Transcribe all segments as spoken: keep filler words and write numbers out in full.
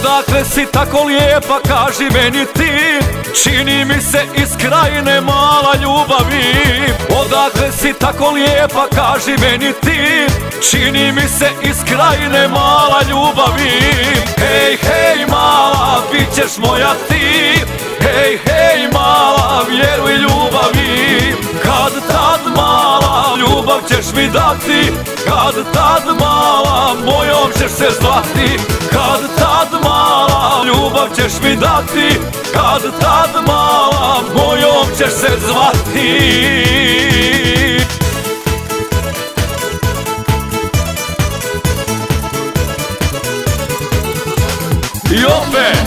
Odakle si tako lijepa, kaži meni ti, čini mi se iz krajine mala ljubavi. Odakle si tako lijepa, kaži meni ti, čini mi se iz krajine mala ljubavi. Hej, hej mala, bit ćeš moja ti, hej, hej mala, vjeruj ljubavi. Kad tad mala, ljubav ćeš mi dati, kad tad mala, mojom ćeš se zvati. Kad tad mala, ljubav ćeš mi dati, kad tad mala, mojom ćeš se zvati. I opet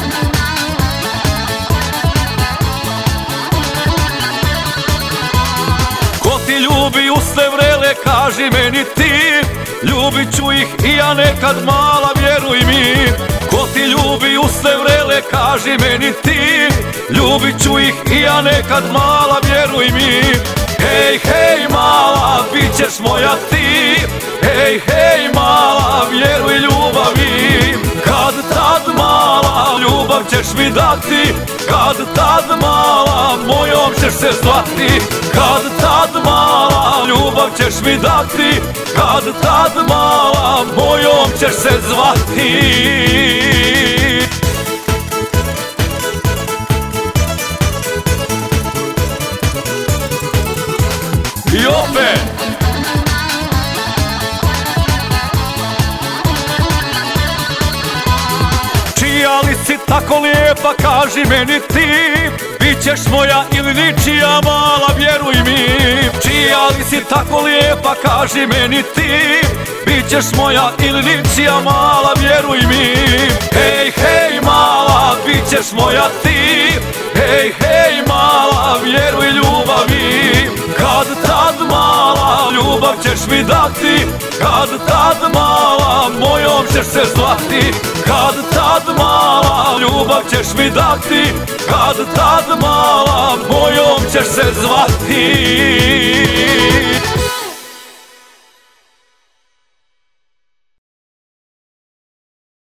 ko ti ljubi usne vrele, kaži meni ti, ljubit ću ih i ja nekad mala, vjeruj mi. Ko ti ljubi usne vrele, kaži meni ti, ljubit ću ih i ja nekad mala, vjeruj mi. Hej, hej mala, bit ćeš moja ti, hej, hej mala, vjeruj ljubavi. Kad tad mala, ljubav ćeš mi dati, kad tad mala, mojom ćeš se zvati. Kad tad mala, ljubav ćeš mi dati, kad tad mala, mojom ćeš se zvati. I opet čija li si tako lijepa, kaži meni ti, bit ćeš moja ili ničija mala, vjeruj mi. Čija li si tako lijepa, kaži meni ti, bit ćeš moja ili ničija mala, vjeruj mi. Hej, hej mala, bit ćeš moja ti, hej, hej mala, vjeruj ljubavi. Kad tad mala, ljubav ćeš mi dati, kad tad mala, mojom ćeš se zvati. Kad tad mala, ljubav ćeš mi dati, kad tad mala, mojom ćeš se zvati.